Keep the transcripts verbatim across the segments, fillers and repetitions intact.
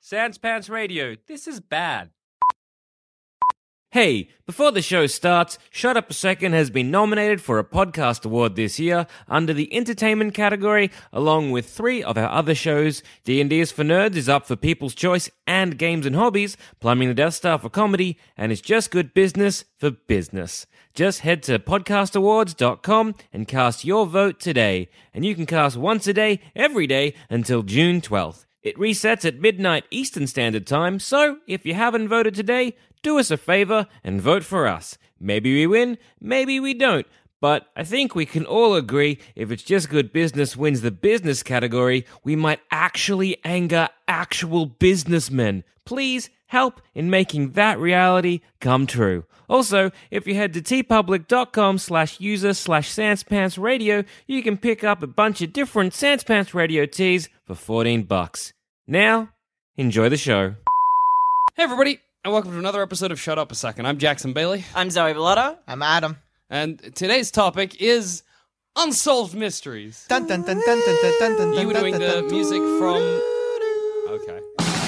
Sans Pants Radio, this is bad. Hey, before the show starts, Shut Up a Second has been nominated for a podcast award this year under the entertainment category, along with three of our other shows. D and D is for Nerds is up for People's Choice and Games and Hobbies, Plumbing the Death Star for comedy, and It's Just Good Business for business. Just head to podcast awards dot com and cast your vote today, and you can cast once a day, every day, until June twelfth. It resets at midnight Eastern Standard Time, so if you haven't voted today, do us a favor and vote for us. Maybe we win, maybe we don't. But I think we can all agree if It's Just Good Business wins the business category, we might actually anger actual businessmen. Please help in making that reality come true. Also, if you head to tpublic.com slash user slash sanspantsradio, you can pick up a bunch of different Sans Pants Radio tees for fourteen bucks. Now, enjoy the show. Hey everybody, and welcome to another episode of Shut Up a Second. I'm Jackson Bailey. I'm Zoe Bellotta. I'm Adam. And today's topic is unsolved mysteries. Dun, dun, dun, dun, dun, dun, dun, dun, You were dun, doing dun, the dun, dun. music from... Okay.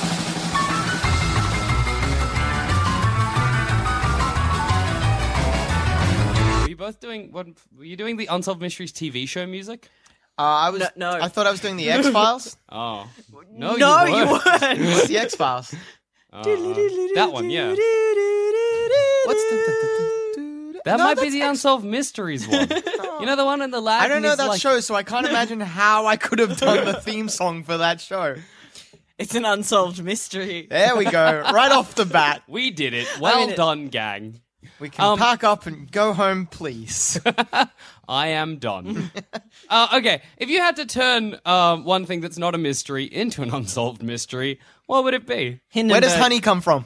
Were you both doing... What, were you doing the Unsolved Mysteries T V show music? Uh, I was. No, no. I thought I was doing the X Files. Oh. No, no, you you weren't. weren't. It's the X Files. Uh, that one, yeah. What's the? That No, might be that's the X- Unsolved Mysteries one. You know the one in the lab? I don't and know he's that like, show, so I can't imagine how I could have done the theme song for that show. It's an unsolved mystery. There we go, right off the bat. We did it. Well mean, it- done, gang. We can Um, pack up and go home, please. I am done. uh, okay, if you had to turn um, one thing that's not a mystery into an unsolved mystery, what would it be? Where does honey come from?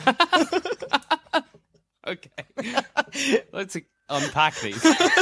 Okay, let's unpack these.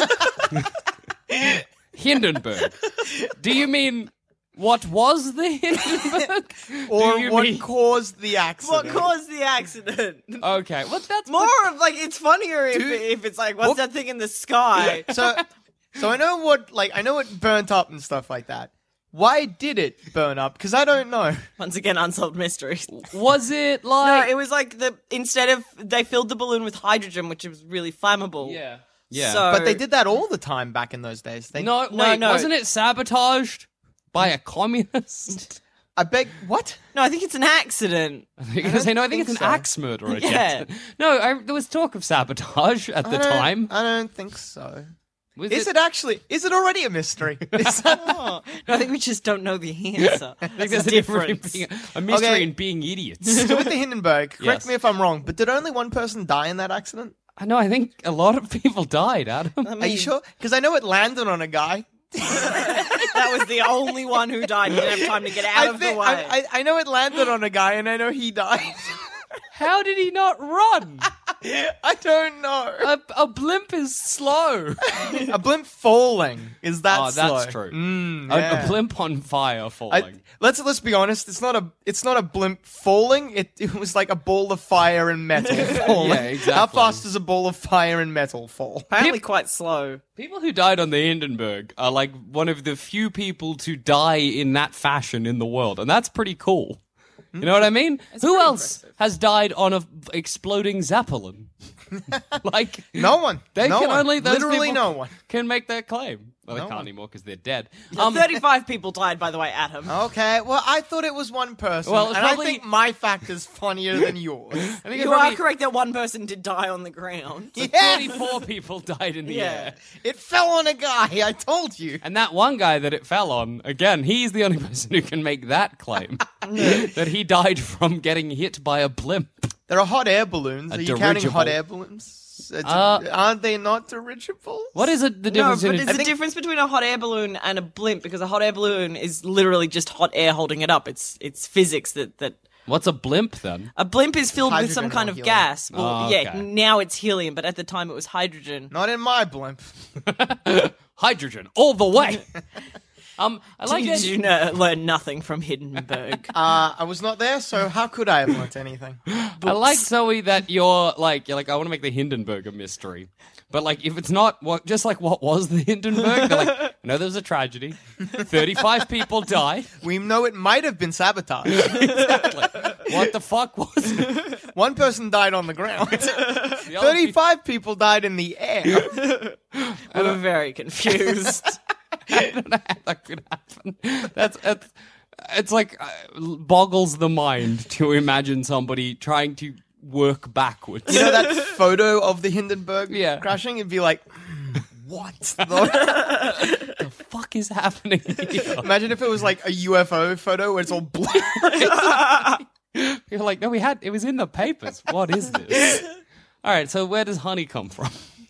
Hindenburg. Do you mean what was the Hindenburg? Or Do you what mean- caused the accident? What caused the accident? Okay, well that's More of like it's funnier if, Dude. if it's like what's What- that thing in the sky? So, so I know what, like, I know it burnt up and stuff like that. Why did it burn up? Because I don't know. Once again, unsolved mysteries. Was it No, like? it was like the instead of they filled the balloon with hydrogen, which was really flammable. yeah, yeah. So, But they did that all the time back in those days. They, no, No, wait, no. wasn't it sabotaged by a communist? I beg, what? No, I think it's an accident. You're going to say, no, I think, think it's an so. axe murderer. Yeah. Jackson. No, I, there was talk of sabotage at the I don't- time. I don't think so. Was Is it actually? Is it already a mystery? Is that Oh, no, I think we just don't know the answer. I think That's there's the a difference difference. between a mystery Okay. and being idiots. so with the Hindenburg? Correct Yes. me if I'm wrong, but did only one person die in that accident? I know, I think a lot of people died, Adam. I Are you mean, sure? Because I know it landed on a guy. that was the only one who died. He didn't have time to get out I, of thi- the way. I, I, I know it landed on a guy, and I know he died. How did he not run? I don't know. a, a blimp is slow. A blimp falling is that Oh, slow? that's true. Mm, A- yeah. a, blimp on fire I, falling. let's let's be honest. It's not a it's not a blimp falling. It it was like a ball of fire and metal falling. Yeah, exactly. How fast does a ball of fire and metal fall? Apparently quite slow. People who died on the Hindenburg are like one of the few people to die in that fashion in the world, and that's pretty cool. You know what I mean? Who else impressive. has died on a exploding Zeppelin? like No one. They no can one. only those literally people no one. can make that claim. Well, they No can't one. anymore because they're dead. Um, Um, thirty-five people died, by the way, Adam. Okay, well, I thought it was one person, Well, it's and probably- I think my fact is funnier than yours. I think it's You probably are correct that one person did die on the ground. Yeah. thirty-four people died in the Yeah. air. It fell on a guy, I told you. And that one guy that it fell on, again, he's the only person who can make that claim. that he died from getting hit by a blimp. There are hot air balloons. A Are you counting hot dirigible. air balloons? It's- Uh, aren't they not dirigibles? What is it, the No, difference but in there's a... a difference between a hot air balloon and a blimp, because a hot air balloon is literally just hot air holding it up. It's it's physics that... that What's a blimp, then? A blimp is filled with Hydrogen some kind or of helium. gas. Well, Oh, yeah, okay. now it's helium, but at the time it was hydrogen. Not in my blimp. Hydrogen, all the way! um, I like Did that... you know, learn nothing from Hindenburg? Uh, I was not there, so how could I have learnt anything? I like, Zoe, that you're like, you're like, I want to make the Hindenburg a mystery. But, like, if it's not, what, just like what was the Hindenburg? They're like, I know there was a tragedy. thirty-five people died. We know it might have been sabotage. Exactly. the fuck was it? One person died on the ground. The other Thirty-five people died in the air. I'm very confused. I don't know how that could happen. That's it's, it's like uh, boggles the mind to imagine somebody trying to work backwards. You know that photo of the Hindenburg Yeah. crashing? It'd be like, "Hmm, what? the-" the fuck is happening here? Imagine if it was like a U F O photo where it's all blurry. You're like, no, we had it was in the papers. What is this? All right, so where does honey come from,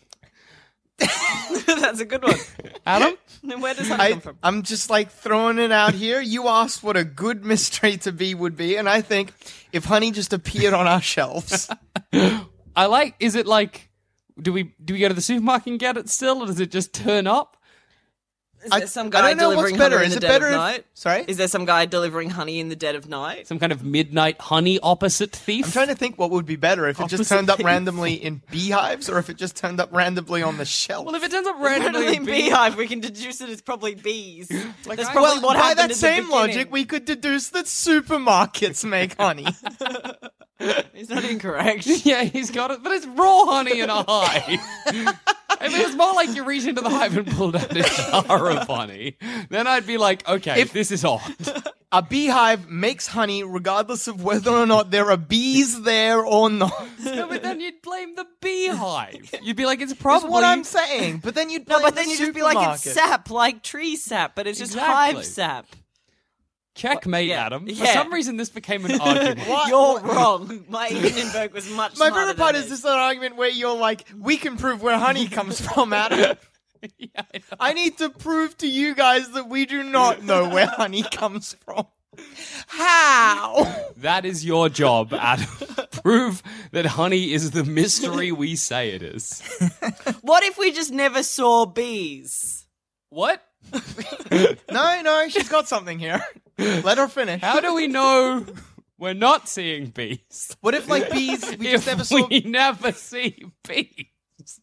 That's a good one. Adam? Where does honey I, come from? I'm just like throwing it out here. You asked what a good mystery to be would be, and I think if honey just appeared on our shelves, I like. Is it like? Do we do we go to the supermarket and get it still, or does it just turn up? Is I- there some I guy don't know what's delivering better. honey in Is the it dead better of if- night? Sorry? Is there some guy delivering honey in the dead of night? Some kind of midnight honey opposite thief? I'm trying to think what would be better if it just Opposite turned up things. randomly in beehives or if it just turned up randomly on the shelf. Well, if it turns up randomly Randomly in in bee- beehive, we can deduce that it's probably bees. Like, That's I- probably well, what by happened that at the same beginning. logic, we could deduce that supermarkets make honey. It's not incorrect. Yeah, he's got it, but it's raw honey in a hive. If it was more like you reach into the hive and pulled out a jar of honey, then I'd be like, okay, If- this is odd. A beehive makes honey regardless of whether or not there are bees there or not. No, but then you'd blame the beehive. You'd be like, it's That's probably what I'm saying. But then you'd No, blame but then the you just be like, it's supermarket. sap, like tree sap, but it's just Exactly. hive sap. checkmate, Yeah. Adam. For Yeah. some reason, this became an argument. What? You're wrong. My Hindenburg was much My smarter favorite part than is this little argument where you're like, we can prove where honey comes from, Adam. Yeah, I know. I need to prove to you guys that we do not know where honey comes from. How? That is your job, Adam. Prove that honey is the mystery we say it is. What if we just never saw bees? What? No, no, she's got something here. Let her finish. How do we know we're not seeing bees? What if, like, bees, we if just never saw... we never see bees.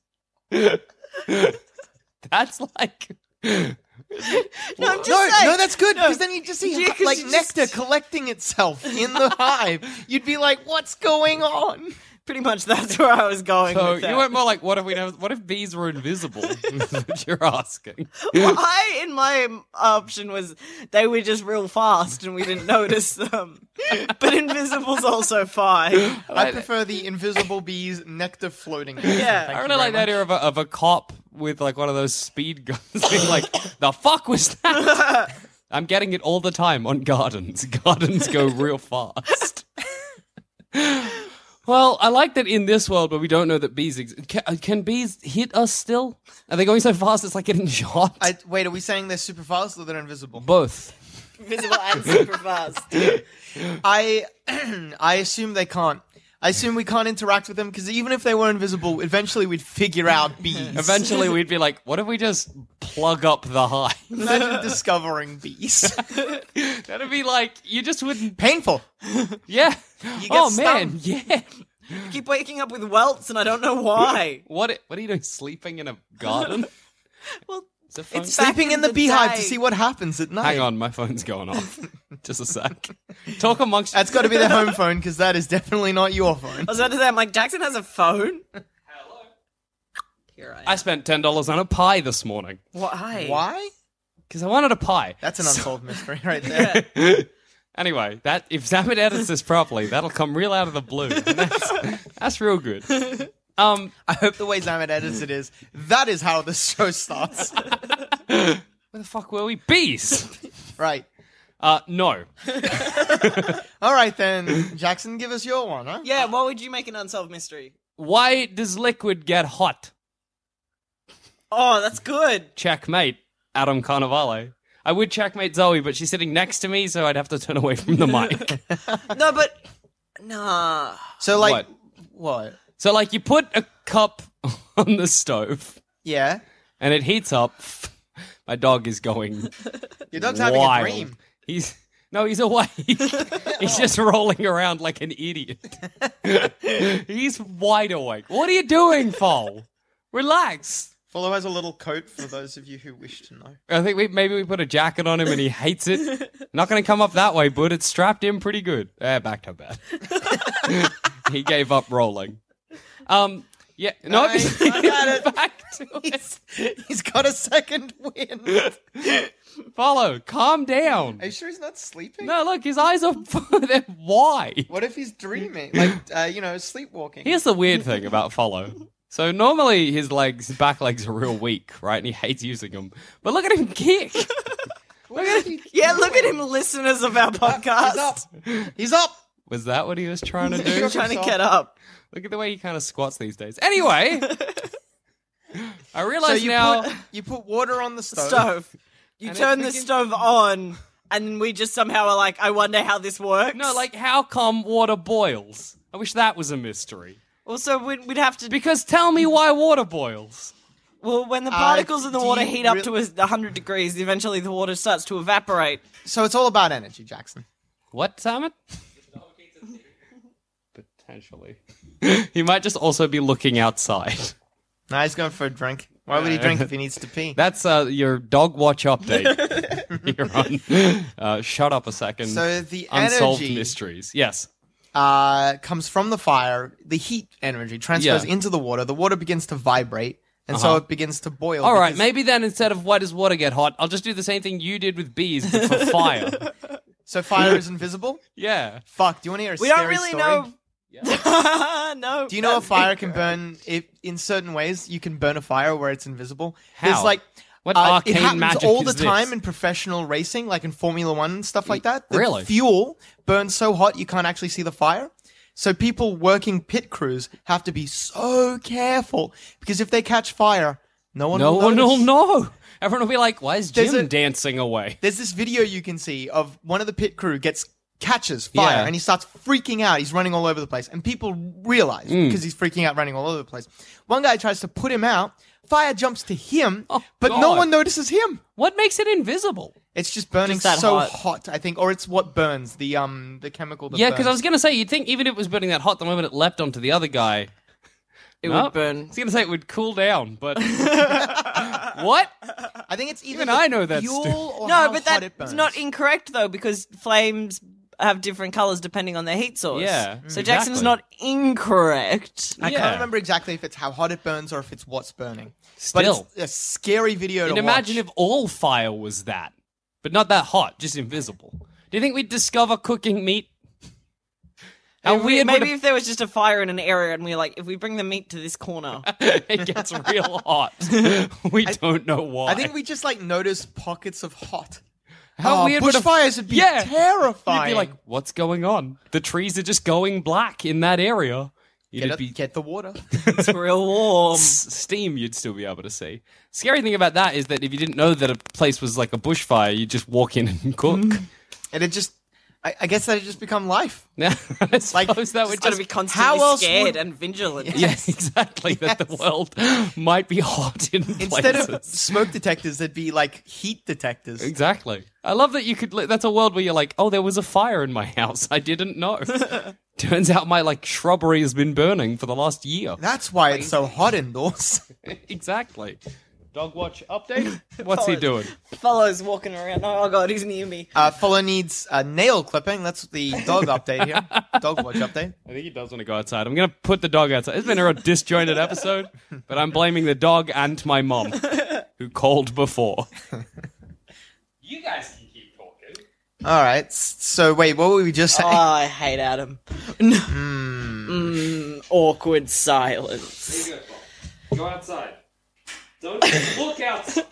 That's like... No, I'm just No, saying. no, that's good, because then you just see, Yeah, 'cause like, you nectar just- collecting itself in the hive. You'd be like, what's going on? Pretty much that's where I was going So with that. you went more like, what if we never, what if bees were invisible? Is what you're asking. Well, I, in my option, was they were just real fast and we didn't notice them. But invisible's also fine. I prefer the invisible bees nectar floating. Yeah. Thank I you really very like the much. idea of a, of a cop with like one of those speed guns being like, the fuck was that? I'm getting it all the time on gardens. Gardens go real fast. Well, I like that in this world where we don't know that bees exist. Can, can bees hit us still? Are they going so fast it's like getting shot? I, wait, are we saying they're super fast or they're invisible? Both. Invisible and super fast. I I assume they can't. I assume we can't interact with them because even if they were invisible, eventually we'd figure out bees. Eventually we'd be like, what if we just plug up the hive? Imagine discovering bees. That'd be like, you just wouldn't... Painful. Yeah. get Oh, man. stung. Yeah. Keep waking up with welts and I don't know why. What, what are you doing, sleeping in a garden? Well, Is it fun? it's back Sleeping in the, the beehive day. to see what happens at night. Hang on, my phone's going off. Just a sec. Talk amongst... That's got to be their home phone because that is definitely not your phone. I was about to say, I'm like, Jackson has a phone? Hello. Here I am. I spent ten dollars on a pie this morning. Why? Why? Because I wanted a pie. That's an unsolved mystery right there. Anyway, that if Zamet edits this properly, that'll come real out of the blue. And That's, that's real good. Um, I hope the way Zamet edits it is, that is how the show starts. where the fuck were we? Bees! Right. Uh, no. All right then, Jackson, give us your one, huh? Yeah, what would you make an unsolved mystery? Why does liquid get hot? Oh, that's good. Checkmate, Adam Carnivale. I would checkmate Zoe, but she's sitting next to me, so I'd have to turn away from the mic. No, but... Nah. So, like, What? what? So, like, you put a cup on the stove, Yeah. and it heats up. My dog is going Your dog's having wild. a dream. He's no, he's awake. He's just rolling around like an idiot. He's wide awake. What are you doing, Foal? Relax. Follow has a little coat for those of you who wish to know. I think we maybe we put a jacket on him and he hates it. Not going to come up that way, but it's strapped in pretty good. Eh, back to bed. He gave up rolling. Um, yeah, no, I- I got it. back to it. He's, he's got a second wind. Follow, calm down. Are you sure he's not sleeping? No, look, his eyes are they're wide. What if he's dreaming? Like, uh, you know, sleepwalking. Here's the weird thing about Follow. So normally his legs, his back legs are real weak, right? And he hates using them. But look at him kick. Look at him. Yeah, look at him, listeners of our podcast. He's up. He's up. Was that what he was trying to do? He's trying to get up. Look at the way he kind of squats these days. Anyway, I So realize you now. put you put water on the stove. Stove. You And turn it the freaking- stove on, and we just somehow are like, I wonder how this works. No, like how come water boils? I wish that was a mystery. Also, we'd, we'd have to. Because tell me why water boils. Well, when the Uh, particles in the do water you heat up real- to a one hundred degrees, eventually the water starts to evaporate. So it's all about energy, Jackson. What, Simon? Potentially. He might just also be looking outside. Now he's going for a drink. Why would he drink if he needs to pee? That's uh, your dog watch update. You're on. Uh, shut up a second. So the Unsolved energy mysteries. Yes. uh, comes from the fire. The heat energy transfers Yeah. into the water. The water begins to vibrate, and so Uh-huh. it begins to boil. All right, because- maybe then instead of why does water get hot, I'll just do the same thing you did with bees, but for fire. So fire is invisible? Yeah. Fuck, do you want to hear a We scary don't really story? know. no. Do you know a that's fire can incorrect. burn if, in certain ways? You can burn a fire where it's invisible. How? There's like What uh, arcane it happens magic all is the time this? in professional racing, like in Formula One and stuff like that. The Really? fuel burns so hot you can't actually see the fire. So people working pit crews have to be so careful because if they catch fire, no one No will one will notice. know. Everyone will be like, why is There's Jim a- dancing away? There's this video you can see of one of the pit crew gets catches fire Yeah. and he starts freaking out. He's running all over the place, and people realize Mm. because he's freaking out, running all over the place. One guy tries to put him out. Fire jumps to him, Oh, but no God. one notices him. What makes it invisible? It's just burning Just that so hot. hot. I think, or it's what burns the um the chemical. That Yeah, because I burns. was going to say, you'd think even if it was burning that hot, the moment it leapt onto the other guy, It No. would burn. I was going to say it would cool down, but. What? I think it's either Even the I know that's fuel stupid. or No, how but hot it that's burns. not incorrect though, because flames have different colors depending on their heat source. Yeah, So exactly. Jackson's not incorrect. I Yeah. can't remember exactly if it's how hot it burns or if it's what's burning. Still. But it's a scary video And to imagine watch. if all fire was that, but not that hot, just invisible. Do you think we'd discover cooking meat? How Maybe- weird Maybe would if there was just a fire in an area and we we're like, if we bring the meat to this corner. it, it gets real hot. We don't know why. I think we just like notice pockets of hot. How oh, weird would a- bushfires would be Yeah. terrifying. You'd be like, what's going on? The trees are just going black in that area. get, It'd it- be get the water. It's real warm. s- steam you'd still be able to see. Scary thing about that is that if you didn't know that a place was like a bushfire, you'd just walk in and cook. And it just, I, I guess that would just become life. Yeah, I suppose Like, that would It's got to just be constantly How else scared would- and vigilant. yeah, exactly. That the world might be hot in Instead places. of smoke detectors, there'd be like heat detectors. Exactly. I love that you could. li- That's a world where you're like, oh, there was a fire in my house. I didn't know. Turns out my like shrubbery has been burning for the last year. That's why it's so hot indoors. Exactly. Dog watch update. What's he doing? Fellows walking around. Oh god, he's near me. Uh, Follow needs a nail clipping. That's the dog update here. Dog watch update. I think he does want to go outside. I'm going to put the dog outside. It's been a real disjointed episode, but I'm blaming the dog and my mom, who called before. You guys can keep talking. All right. s- So wait, what were we just Oh, saying? I hate Adam. Mm, awkward silence. Go outside. Don't look outside.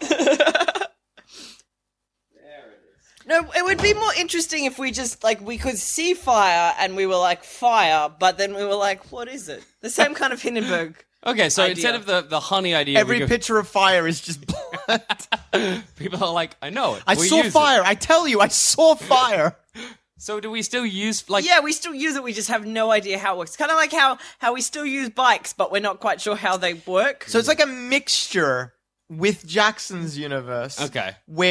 No, it would be more interesting if we just, like, we could see fire and we were like, fire, but then we were like, what is it? The same kind of Hindenburg. Okay, so Idea. instead of the, the honey idea, Every we go, picture of fire is just blood. people are like, I know it. I we saw use it." fire. I tell you, I saw fire. So do we still use like? Yeah, we still use it, we just have no idea how it works. Kind of like how, how we still use bikes, but we're not quite sure how they work. So it's like a mixture with Jackson's universe. Okay. Where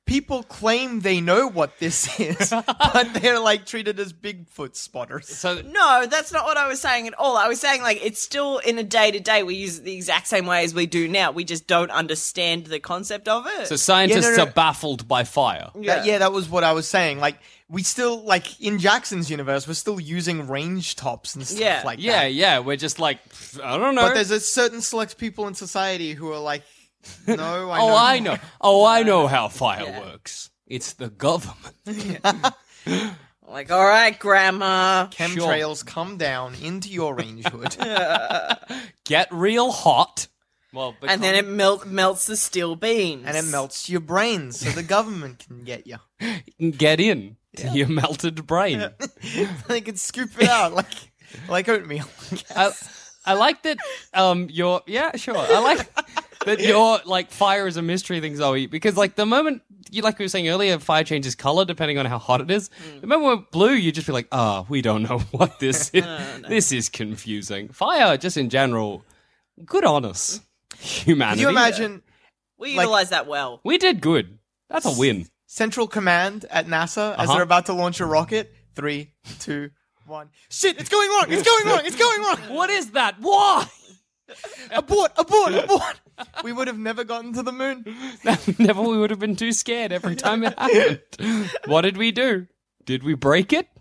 people claim they know what this is, but they're like treated as Bigfoot spotters. So No, that's not what I was saying at all. I was saying, like, it's still in a day-to-day, we use it the exact same way as we do now. We just don't understand the concept of it. so scientists Yeah, no, no. are baffled by fire. That- yeah, that was what I was saying. Like, we still, like, in Jackson's universe, we're still using range tops and stuff Yeah. like Yeah, that. yeah, we're just like, I don't know. But there's a certain select people in society who are like, no, I know. oh, I know. Oh, I know how fire works. It's the government. Like, all right, Grandma. Chemtrails come down into your range hood. Get real hot. Well, And then it melt- melts the steel beams. And it melts your brain so the government can get you. it get in to your melted brain. They can scoop it out like like oatmeal. I, I like that. Um, your yeah, sure. I like that your like fire is a mystery thing, Zoe. Because like the moment you like we were saying earlier, fire changes color depending on how hot it is. Mm. Remember when blue, you just be like, ah, oh, we don't know what this is. This is confusing. Fire, just in general, good on us, humanity. Can you imagine We like- utilize that well. We did good. That's a win. Central Command at NASA as Uh-huh. they're about to launch a rocket? Three, two, one. Shit, it's going wrong! It's going wrong! It's going wrong! What is that? Why? Abort! Abort! Abort! We would have never gotten to the moon. Never. We would have been too scared every time it happened. What did we do? Did we break it?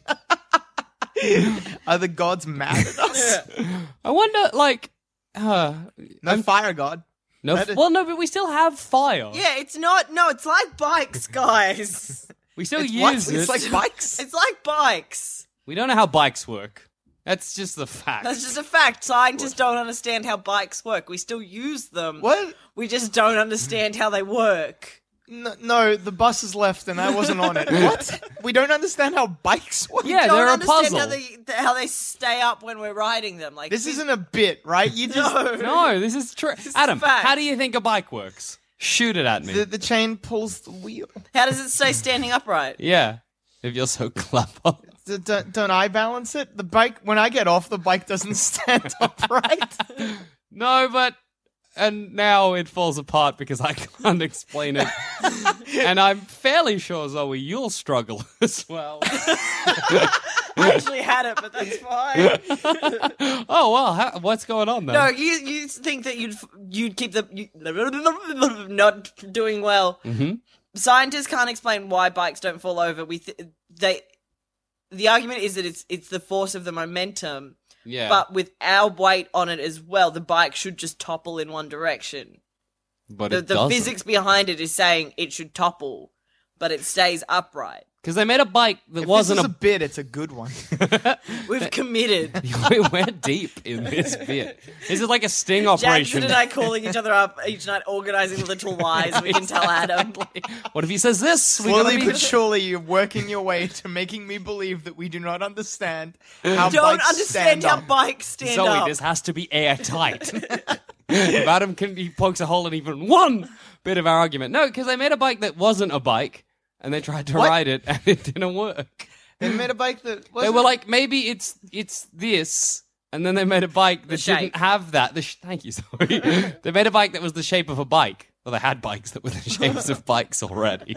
Are the gods mad at us? I wonder, like, uh, No fire god. no. That is- Well, no, but we still have fire. Yeah, it's not. No, it's like bikes, guys. We still It's use what? it. It's like bikes. It's like bikes. We don't know how bikes work. That's just the fact. That's just a fact. Scientists don't understand how bikes work. We still use them. What? We just don't understand how they work. No, no, the bus is left and I wasn't on it. What? We don't understand how bikes work? Yeah, don't they're a understand puzzle. How they, how they stay up when we're riding them. Like This we- isn't a bit, right? You just No. No, this is true. Adam, fact. how do you think a bike works? Shoot it at me. the, the chain pulls the wheel. How does it stay standing upright? Yeah, if you're so clever. D- don't, don't I balance it? The bike, when I get off, the bike doesn't stand upright. No, but and now it falls apart because I can't explain it. And I'm fairly sure, Zoe, you'll struggle as well. I actually had it, but that's fine. Oh well, how, what's going on then? No, you you think that you'd you'd keep the you, not doing well. Mm-hmm. Scientists can't explain why bikes don't fall over. We th- they the argument is that it's it's the force of the momentum, Yeah, but with our weight on it as well, the bike should just topple in one direction. but The, it the doesn't. physics behind it is saying it should topple, but it stays upright. Because they made a bike that If wasn't this is a. a bit, it's a good one. We've committed. We're deep in this bit. This is like a sting Jackson operation. and I calling each other up each night, organising little lies we can tell Adam. What if he says this? We Slowly gotta be- but surely, you're working your way to making me believe that we do not understand how Don't bikes understand stand how up. bikes stand Zoe, up. this has to be airtight. If Adam can, he pokes a hole in even one bit of our argument. No, because they made a bike that wasn't a bike, and they tried to What? ride it, and it didn't work. They made a bike that They wasn't- were like, maybe it's it's this, and then they made a bike that shape. didn't have that. The sh- Thank you, sorry. They made a bike that was the shape of a bike. Well, they had bikes that were the shapes of bikes already,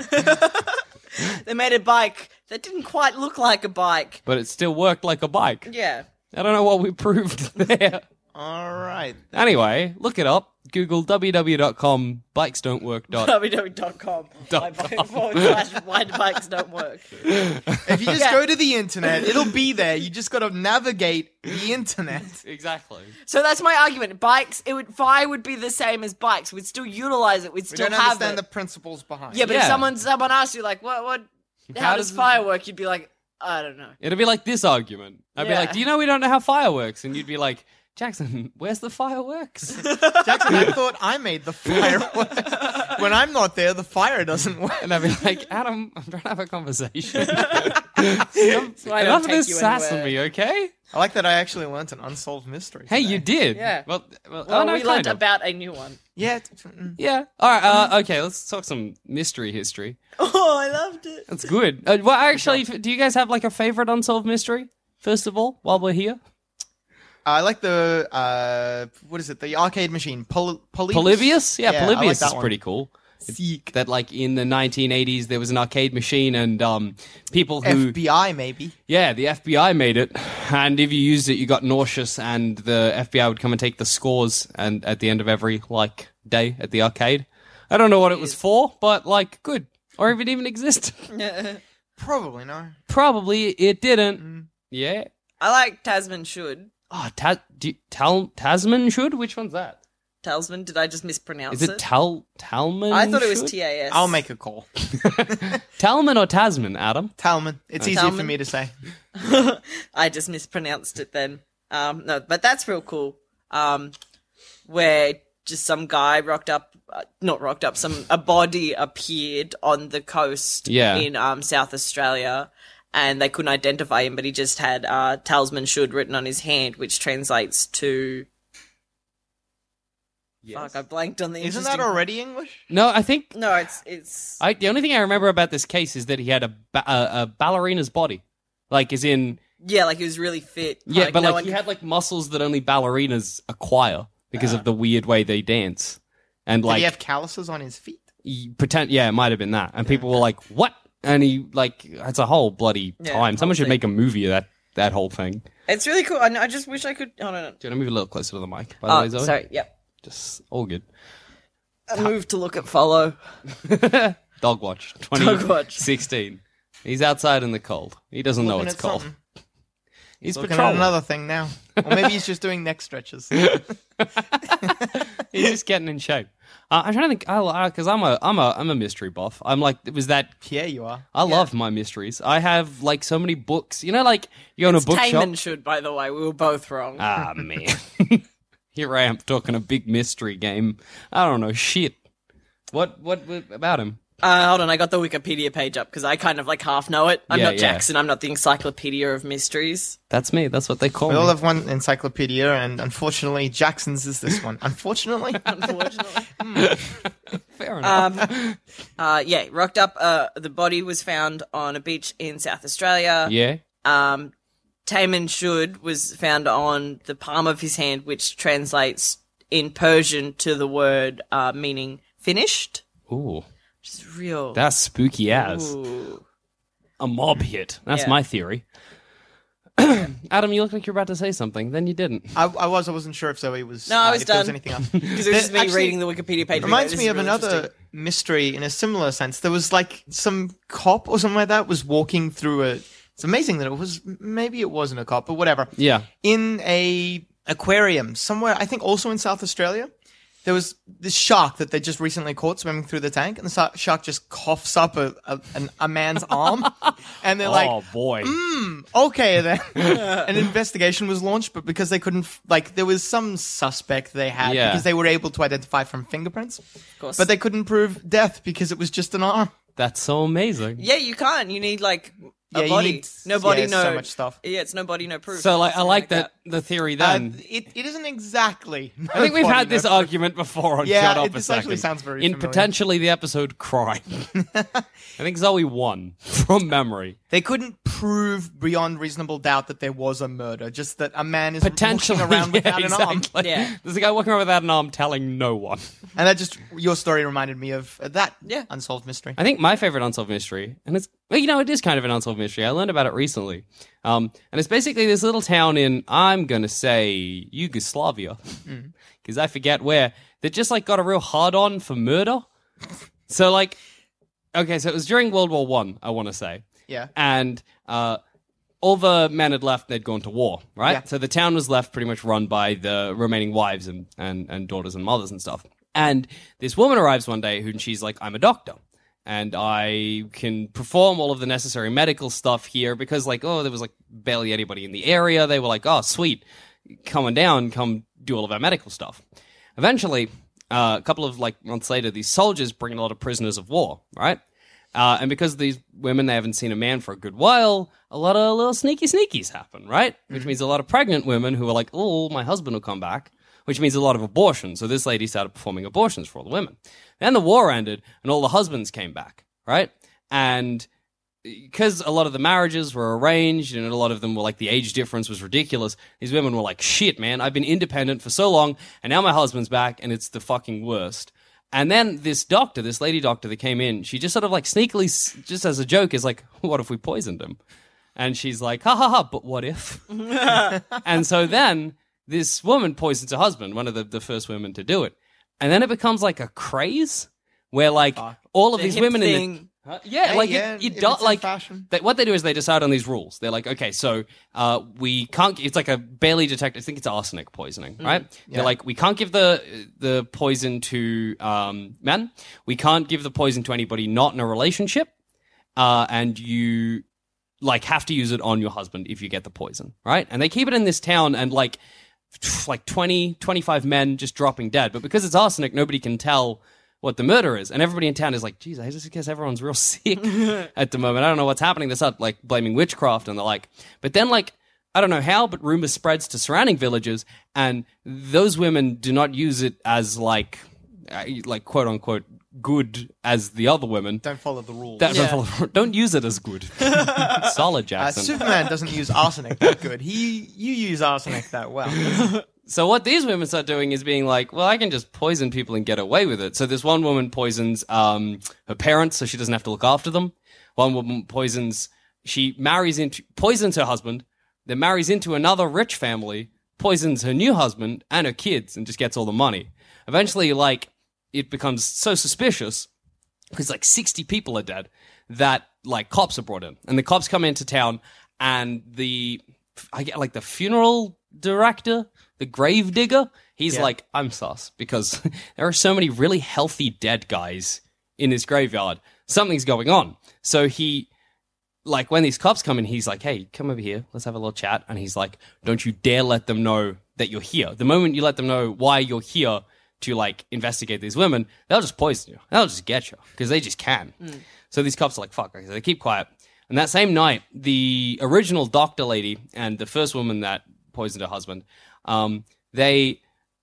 They made a bike that didn't quite look like a bike. but it still worked like a bike. Yeah. I don't know what we proved there. All right. Anyway, look it up. Google w w w dot com bikes don't work. dot w w w dot com Dot forward slash why bikes don't work. If you just Yeah. go to the internet, it'll be there. You just got to navigate the internet. Exactly. So that's my argument. Bikes, it would fire would be the same as bikes. We'd still utilize it. We'd We still don't have understand it. the principles behind Yeah, it. but if Yeah. someone someone asks you like, what what how, How does does- fire work? You'd be like, I don't know. It'd be like this argument. I'd be Yeah. like, do you know we don't know how fire works? And you'd be like, Jackson, where's the fireworks? Jackson, I thought I made the fireworks. When I'm not there, the fire doesn't work. And I'd be like, Adam, I'm trying to have a conversation. why I don't Enough of take this you sassing anywhere. me, okay? I like that I actually learnt an unsolved mystery. Hey, today. you did. Yeah. Well, well, Well, oh, no, we learned kind of. about a new one. Yeah. it's- mm. Yeah. All right. Uh, okay, let's talk some mystery history. Oh, I loved it. That's good. Uh, well, actually, f- do you guys have like a favorite unsolved mystery? First of all, while we're here, I like the, uh, what is it? The arcade machine. Pol- Polybius? Polybius. Yeah, I like Polybius that is one. pretty cool. Seek. That like in the nineteen eighties there was an arcade machine and um people who F B I, maybe. yeah, the F B I made it, and if you used it, you got nauseous, and the F B I would come and take the scores, and at the end of every like day at the arcade. I don't know what it was for, but like good, or if it even existed. Probably no. Probably it didn't. Yeah. I like Tasman Should. Oh, ta- do you, Tal Tasman should? Which one's that? Talisman, did I just mispronounce Is it Tal Talman? I thought it was should? T A S. I'll make a call. Talman or Tasman, Adam? Talman. It's easier for Talman? me to say. I just mispronounced it then. Um, no, but that's real cool. Um, where just some guy rocked up, uh, not rocked up, some a body appeared on the coast Yeah. in um, South Australia, and they couldn't identify him, but he just had uh, Talisman Should written on his hand, which translates to. Fuck, I blanked on the. Isn't that interesting- already English? No, I think No, it's it's. I, the only thing I remember about this case is that he had a, ba- a, a ballerina's body, like as in Yeah, like he was really fit. yeah, but no like one he could- had like muscles that only ballerinas acquire because of the weird way they dance, and Did like he have calluses on his feet? he pretend yeah, it might have been that, and people were like, "What?" And he like it's a whole bloody Yeah, time. Someone whole should thing. make a movie of that that whole thing. It's really cool. I, I just wish I could. Hold on. Do you want to move a little closer to the mic? By the Oh, way, Zoe? sorry. Yep. Just all good. I moved to look at follow. Dog Watch Dog Watch. twenty sixteen. He's outside in the cold. He doesn't know Looking it's at cold. something. He's Looking patrolling. at another thing now. Or maybe he's just doing neck stretches. He's just getting in shape. Uh, I'm trying to think. I because I'm a I'm a I'm a mystery buff. I'm like it was that. Yeah, you are. I love my mysteries. I have like so many books. You know, like you go in a bookshop. Taman Should, by the way. We were both wrong. Ah man, here I am talking a big mystery game. I don't know shit. What what, what about him? Uh, hold on, I got the Wikipedia page up because I kind of like half know it. I'm Yeah, not yeah. Jackson. I'm not the encyclopedia of mysteries. That's me. That's what they call We me. all have one encyclopedia, and unfortunately, Jackson's is this one. Unfortunately? Unfortunately. Fair enough. um, uh, yeah, rocked up. Uh, the body was found on a beach in South Australia. yeah. Um, Taman Should was found on the palm of his hand, which translates in Persian to the word uh, meaning finished. Ooh, Which is real. that's spooky as Ooh. a mob hit. That's Yeah. my theory. Adam, you look like you're about to say something. Then you didn't. I, I was. I wasn't sure if Zoe was. No, I uh, was if there was done. anything else. Because it was just me Actually, reading the Wikipedia page. It reminds This me is of really another interesting. mystery in a similar sense. There was like some cop or something like that was walking through a. It's amazing that it was. Maybe it wasn't a cop, but whatever. Yeah. In a aquarium somewhere, I think also in South Australia, there was this shark that they just recently caught swimming through the tank, and the sa- shark just coughs up a a, an, a man's arm, and they're like, oh boy. okay then. An investigation was launched, but because they couldn't, f- like, there was some suspect they had Yeah. because they were able to identify from fingerprints, Of course. but they couldn't prove death because it was just an arm. That's so amazing. Yeah, you can't. You need like a Yeah, you body. need- no body, yeah, no so much stuff. Yeah, it's no body, no proof. So like I Something like that, the theory then. Uh, it, it isn't exactly. I think we've had this argument before on Yeah, Shut Up it- a this Second. actually sounds very In familiar. potentially the episode Crime. I think Zoe won from memory. They couldn't prove beyond reasonable doubt that there was a murder, just that a man is Potentially walking around yeah, without an arm. exactly. Yeah. There's a guy walking around without an arm telling no one. And that just, your story reminded me of uh, that Yeah. unsolved mystery. I think my favorite unsolved mystery, and it's, well, you know, it is kind of an unsolved mystery. I learned about it recently. Um, and it's basically this little town in, I'm going to say, Yugoslavia, because I forget where, that just like got a real hard on for murder. So like, okay, so it was during World War One, I, I want to say. Yeah. And uh, all the men had left, they'd gone to war, right? Yeah. So the town was left pretty much run by the remaining wives and, and, and daughters and mothers and stuff. And this woman arrives one day who and she's like, I'm a doctor. And I can perform all of the necessary medical stuff here because, like, oh, there was like barely anybody in the area. They were like, oh, sweet, come on down, come do all of our medical stuff. Eventually, uh, a couple of like months later, these soldiers bring a lot of prisoners of war, right? Uh, and because these women, they haven't seen a man for a good while, a lot of little sneaky sneakies happen, right? Which means a lot of pregnant women who are like, oh, my husband will come back, which means a lot of abortions. So this lady started performing abortions for all the women. Then the war ended and all the husbands came back, right? And because a lot of the marriages were arranged and a lot of them were like the age difference was ridiculous, these women were like, shit, man, I've been independent for so long and now my husband's back and it's the fucking worst. And then this doctor, this lady doctor that came in, she just sort of like sneakily, s- just as a joke, is like, what if we poisoned him? And she's like, ha ha ha, but what if? And so then this woman poisons her husband, one of the, the first women to do it. And then it becomes like a craze where like all of The these hip women in thing. the... Huh? Yeah, Hey, like yeah, it, it if do, it's in like fashion. they, what they do is they decide on these rules. They're like, okay, so uh, we can't. It's like a barely detected. I think it's arsenic poisoning, right? They're like, we can't give the the poison to um, men. We can't give the poison to anybody not in a relationship, uh, and you like have to use it on your husband if you get the poison, right? And they keep it in this town, and like like twenty, twenty-five men just dropping dead. But because it's arsenic, nobody can tell what the murder is. And everybody in town is like, geez, I just guess everyone's real sick at the moment. I don't know what's happening. They start like blaming witchcraft and the like. But then like, I don't know how, but rumor spreads to surrounding villages, and those women do not use it as like, uh, like quote unquote good as the other women. Don't follow the rules. That- Yeah. don't, follow- don't use it as good. Solid, uh, Jackson. Superman doesn't use arsenic that good. He, you use arsenic that well. So what these women start doing is being like, well, I can just poison people and get away with it. So this one woman poisons um, her parents so she doesn't have to look after them. One woman poisons, she marries into, poisons her husband, then marries into another rich family, poisons her new husband and her kids, and just gets all the money. Eventually, like, it becomes so suspicious, because like sixty people are dead, that like cops are brought in. And the cops come into town, and the, I get like the funeral director, the grave digger, he's Yeah. like, I'm sus, because there are so many really healthy dead guys in this graveyard. Something's going on. So he, like, when these cops come in, he's like, hey, come over here, let's have a little chat. And he's like, don't you dare let them know that you're here. The moment you let them know why you're here to, like, investigate these women, they'll just poison you. They'll just get you, because they just can. So these cops are like, fuck, okay, so they keep quiet. And that same night, the original doctor lady and the first woman that poisoned her husband, um, they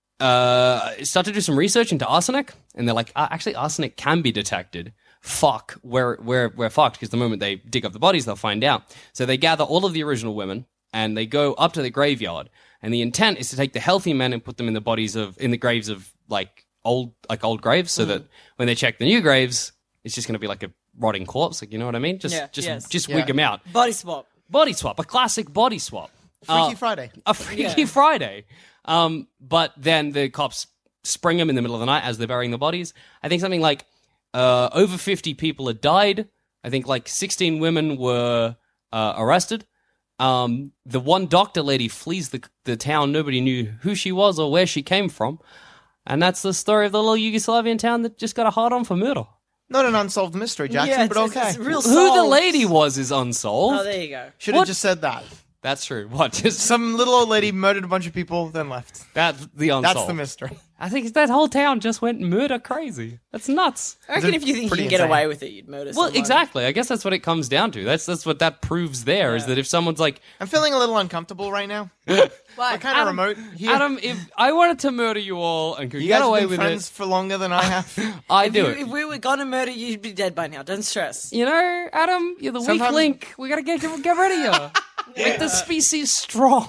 uh, start to do some research into arsenic, and they're like, uh, actually, arsenic can be detected. Fuck, we're, we're, we're fucked, because the moment they dig up the bodies, they'll find out. So they gather all of the original women, and they go up to the graveyard, and the intent is to take the healthy men and put them in the bodies of, in the graves of, like, old, like old graves, so that when they check the new graves, it's just going to be like a rotting corpse, like, you know what I mean? Just, Yeah, just, yes. just Yeah. wig them out. Body swap. Body swap, a classic body swap. Freaky Uh, Friday. a Freaky Yeah. Friday. Um, but then the cops spring them in the middle of the night as they're burying the bodies. I think something like uh, over fifty people had died. I think like sixteen women were uh, arrested. Um, the one doctor lady flees the, the town. Nobody knew who she was or where she came from. And that's the story of the little Yugoslavian town that just got a hard on for murder. Not an unsolved mystery, Jackson, yeah, but it's, okay. it's real Who the solved. lady was is unsolved. Oh, there you go. Should have What? just said that. That's true. What? Just Some little old lady murdered a bunch of people, then left. that's the unsolved. That's the mystery. I think that whole town just went murder crazy. That's nuts. I reckon It's if you think you pretty can get insane. away with it, you'd murder Well, someone. exactly. I guess that's what it comes down to. That's that's what that proves there is Yeah. that if someone's like, I'm feeling a little uncomfortable right now. Why? We're kind of remote here. Adam, if I wanted to murder you all and could you get guys have away been with friends it, for longer than I have. I If, do you, it. if we were gonna murder you, you'd be dead by now. Don't stress. You know, Adam, you're the weak Sometimes- link. We gotta get get rid of you. Make the species strong.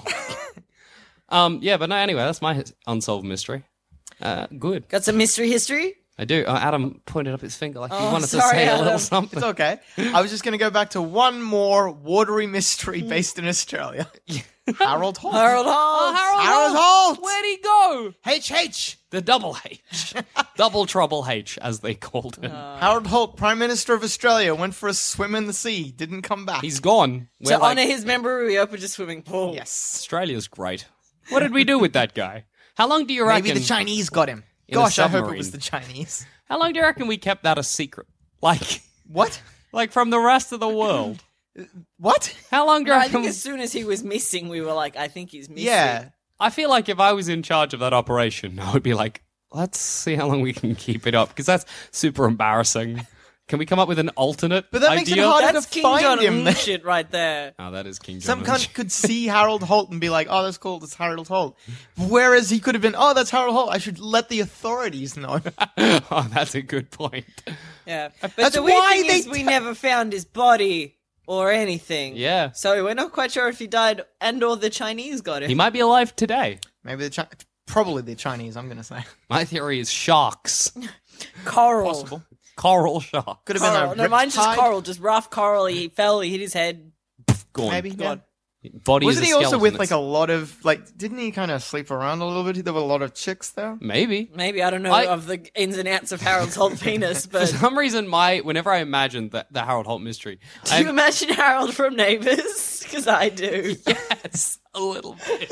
um, yeah, but no. Anyway, that's my unsolved mystery. Uh, good. Got some mystery history? I do. Uh, Adam pointed up his finger like he Oh, wanted to sorry, say a little Adam. something. It's okay. I was just going to go back to one more watery mystery based in Australia. Harold Holt. Harold Hall. Oh, Harold, Harold Holt. Holt. Where'd he go? H H. The double H. Double trouble H, as they called him. Harold Holt, Prime Minister of Australia, went for a swim in the sea, didn't come back. He's gone. We're To like, honour his memory, we opened a swimming pool. yes. Australia's great. What did we do with that guy? How long do you reckon? Maybe the Chinese got him. In a Gosh, I hope it submarine. was the Chinese. How long do you reckon we kept that a secret? Like, What? like from the rest of the world. What? How long do No, you I reckon? think as soon as he was missing, we were like, I think he's missing. Yeah. I feel like if I was in charge of that operation, I would be like, let's see how long we can keep it up because that's super embarrassing. Can we come up with an alternate But that makes it idea? harder That's to King find John him. Un shit right there. Oh, that is King Some John. cunt could see Harold Holt and be like, oh, that's cool, that's Harold Holt. Whereas he could have been, oh, that's Harold Holt. I should let the authorities know. Oh, that's a good point. Yeah. But That's the weird why thing they is we never found his body or anything. Yeah. So we're not quite sure if he died and or the Chinese got him. He might be alive today. Maybe the Chi- probably the Chinese, I'm going to say. My theory is sharks. Coral. Possible. Coral shark. Could have been Coral. a No, mine's just riptide, coral, just rough coral. He fell, he hit his head. Gone. Maybe. Yeah. God. Body Wasn't is he a also with skeleton like a lot of like? Didn't he kind of sleep around a little bit? There were a lot of chicks there. Maybe. Maybe, I don't know I- of the ins and outs of Harold's whole penis, For but some reason, my whenever I imagine the, the Harold Holt mystery, do I you imagine Harold from Neighbours? Because I do. yes, a little bit.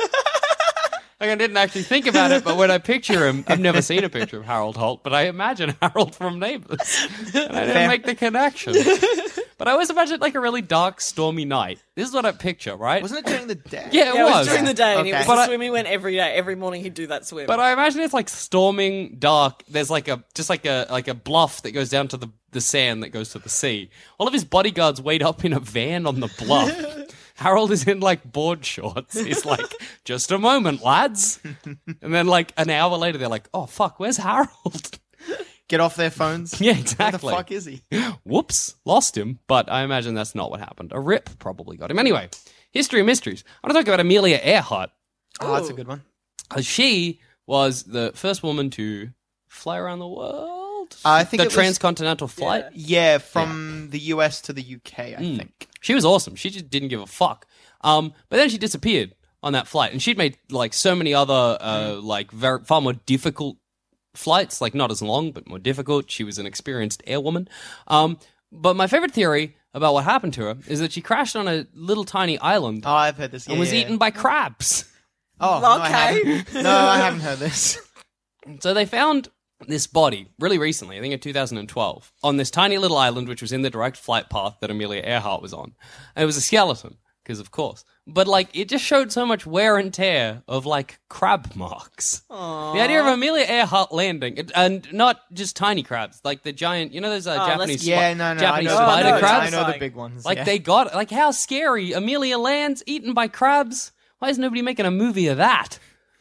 Like I didn't actually think about it, but when I picture him, I've never seen a picture of Harold Holt, but I imagine Harold from Neighbours, and I didn't Fair. make the connection. But I always imagine like a really dark, stormy night. This is what I picture, right? Wasn't it during the day? yeah, it Yeah, it was was. during the day, and it Okay. was But a I- swim he went every day. Every morning he'd do that swim. But I imagine it's like storming, dark. There's like a just like a like a bluff that goes down to the the sand that goes to the sea. All of his bodyguards wait up in a van on the bluff. Harold is in like board shorts. He's like, just a moment, lads. And then like an hour later, they're like, oh fuck, where's Harold? Get off their phones. Yeah, Where exactly. the fuck is he? Whoops, lost him. But I imagine that's not what happened. A rip probably got him. Anyway, history of mysteries. I want to talk about Amelia Earhart. Oh, that's a good one. Uh, She was the first woman to fly around the world. Uh, I think the it was- transcontinental flight. Yeah, from the U S to the U K, I Hmm. think. She was awesome. She just didn't give a fuck. Um, but then she disappeared on that flight, and she'd made like so many other uh, like very far more difficult flights, like not as long but more difficult. She was an experienced airwoman. Um, but my favorite theory about what happened to her is that she crashed on a little tiny island Oh, I've heard this. Yeah, and was yeah, eaten by crabs. Oh, no, I Okay. haven't. No, I haven't heard this. So they found this body really recently, I think in two thousand twelve, on this tiny little island which was in the direct flight path that Amelia Earhart was on. And it was a skeleton, because of course. But like it just showed so much wear and tear of like crab marks. The idea of Amelia Earhart landing, and- and not just tiny crabs, like the giant, you know those uh, Oh, Japanese let's- spi- Yeah, no, no. Japanese I know, spider Oh, no, crabs? I know the Fine. big ones. Like yeah. they got like how scary. Amelia lands eaten by crabs. Why is nobody making a movie of that?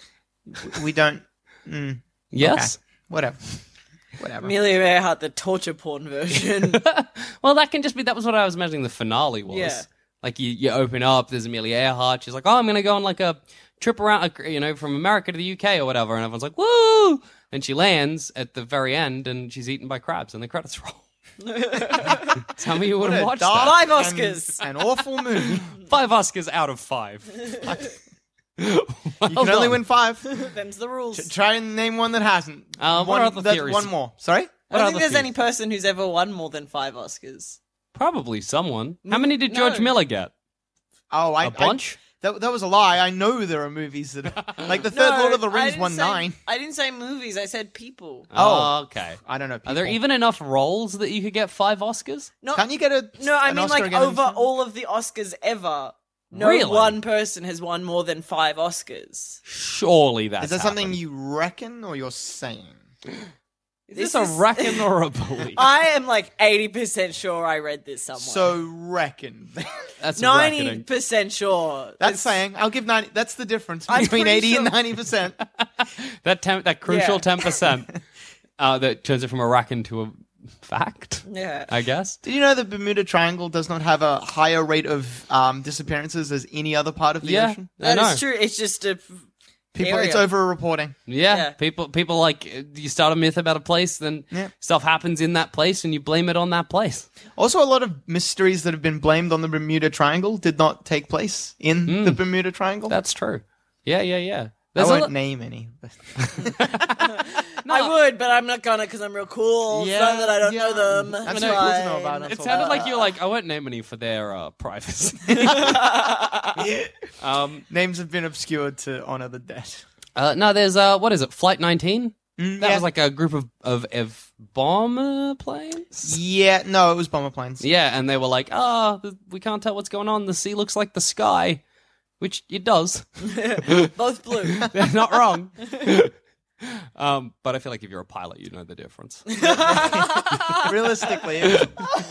We don't. Mm, Yes. whatever. Whatever. Amelia Earhart, the torture porn version. Well, that can just be, that was what I was imagining the finale was. Yeah. Like, you, you open up, there's Amelia Earhart, she's like, oh, I'm going to go on like a trip around, uh, you know, from America to the U K or whatever, and everyone's like, woo! And she lands at the very end, and she's eaten by crabs, and the credits roll. Tell me you would What have a watched dark Five and- Oscars. An awful movie. that. Five Oscars out of five. You can only win five. Them's the rules. Try and name one that hasn't. Uh, what one, other that- theories? One more. Sorry? I What don't other think there's theories? any person who's ever won more than five Oscars. Probably someone. How many did George No. Miller get? Oh, I. A bunch? I, that, that was a lie. I know there are movies that. Like the third Lord of the I Rings didn't won say- nine. I didn't say movies. I said people. Oh. okay. I don't know. Are there people. even enough roles that you could get five Oscars? No, Can't you get a. no. I an mean, Oscar like again in over film? all of the Oscars ever, no Really? one person has won more than five Oscars. Surely that's Is that something happened. you reckon or you're saying? Is this, This a is- reckon or a belief? I am like eighty percent sure I read this somewhere. So reckon. That's ninety reckoning. percent sure. That's It's- saying I'll give ninety. That's the difference I'm between pretty eighty and sure- ninety percent. That ten, that crucial Yeah. ten percent uh, that turns it from a reckon to a fact. Yeah. I guess. Did you know the Bermuda Triangle does not have a higher rate of um, disappearances as any other part of the Yeah, ocean? I That know. is true. It's just a People, area. it's over-reporting. Yeah, Yeah. people people like uh, you start a myth about a place, then Yeah. stuff happens in that place, and you blame it on that place. Also, a lot of mysteries that have been blamed on the Bermuda Triangle did not take place in the Bermuda Triangle. That's true. Yeah, yeah, yeah. I There's a won't lo- name any. but- I would, but I'm not gonna because I'm real cool. Yeah, so that I don't yeah. know them. That's It's cool to fine. know about. It That's all. sounded like you were like, I won't name any for their uh, privacy. um, Names have been obscured to honor the dead. uh, no, there's uh, what is it? Flight nineteen. That Mm, yeah. was like a group of of, of bomber planes. Yeah, no, it was bomber planes. Yeah, and they were like, "Ah, oh, we can't tell what's going on. The sea looks like the sky," which it does. Both blue. They're not wrong. um, but I feel like if you're a pilot, you know the difference. Realistically, it